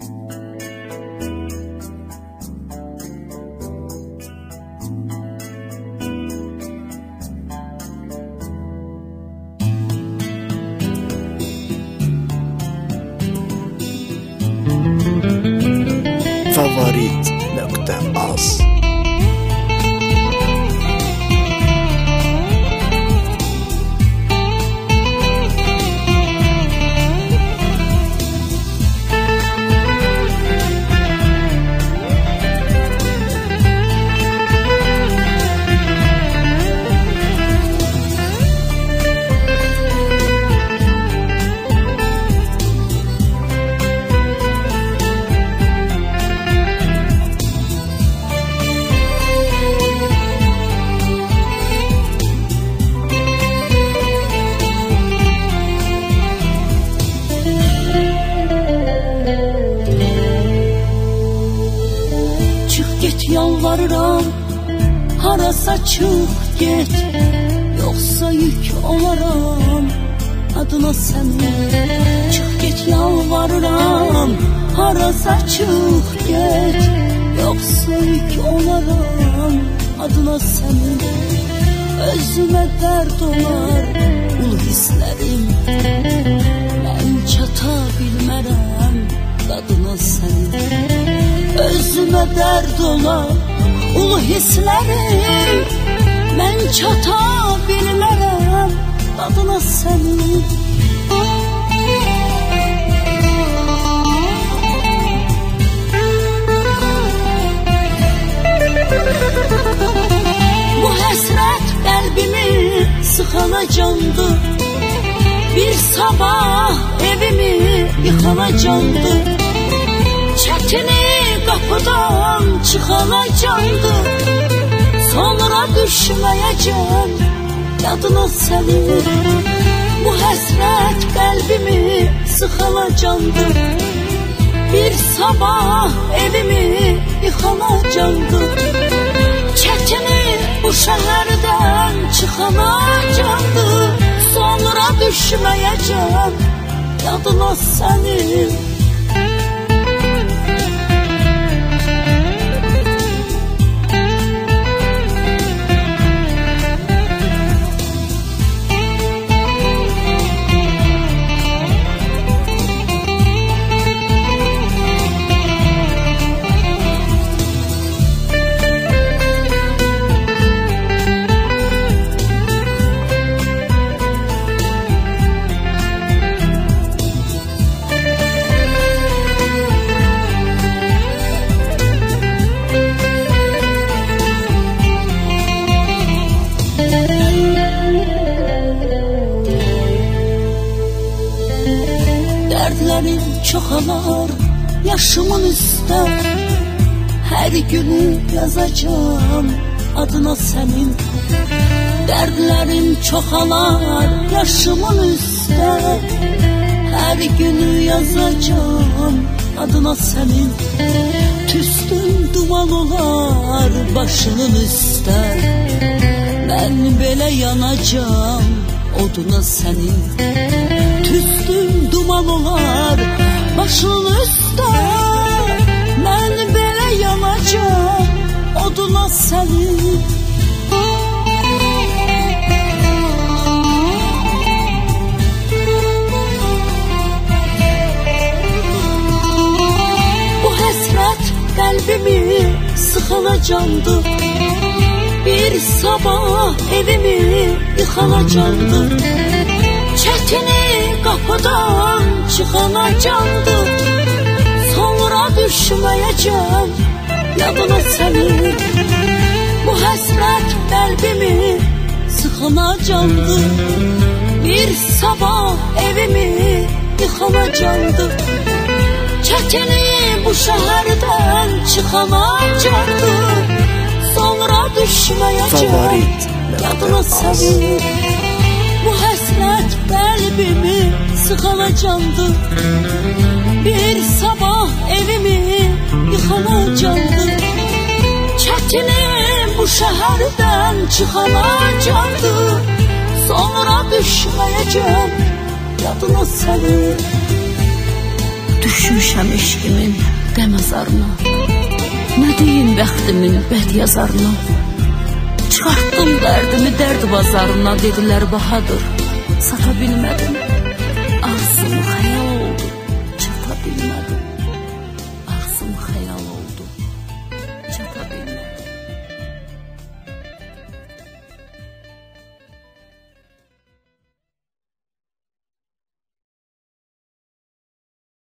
Favorit.az Yalvarıram, harasa çık get, yoksa yük olaram adına senin. Çık get yalvarıram, harasa çık get, yoksa yük olaram adına senin. Özüme dert olar ulu hislerim, ben çata bilmərəm adına senin. Özüme dert olar ulu hislerim, ben çata bilmərəm adına senin. Bu həsrət qəlbimi sıxanacandı, bir sabah evimi yıxanacandı. Çətini kapıdan çıkanacandı, sonra düşməyəcəm yadına senin. Bu həsrət qəlbimi sıxanacandı, bir sabah evimi yıxanacandı. Çətini bu şəhərdən çıxanacandı, sonra düşməyəcəm yadına senin. Dertlerim çoxalar yaşımın üstə, her günü yazacağım adına senin. Dertlerim çoxalar yaşımın üstə, her günü yazacağım adına senin. Tüstün duman olar başının üstə, ben belə yanacağım oduna senin. Tüstün duman olar başının üstə, mən belə yanacağım oduna senin. Bu həsrət qəlbimi sıxanacandı, bir sabah evimi yıxanacandı. Çətini kapıdan çıxanacandı, sonra düşməyəcəm yadına senin. Bu həsrət qəlbimi sıxanacandı, bir sabah evimi yıxanacandı. Çətini bu şəhərdən çıxanacandı, sonra düşməyəcəm yadına senin. Bu həsrət qəlbimi sıxanacandı, bir sabah evimi yıxanacandı. Çətini bu şəhərdən çıxanacandı, sonra düşməyəcəm yadına senin. Düşmüşəm eşqimin qəmazarına, nə deyim bəxtimin bədyazarına. Çıxartdım dərdimi dərd bazarına, dedilər bahadır, sata bilmədim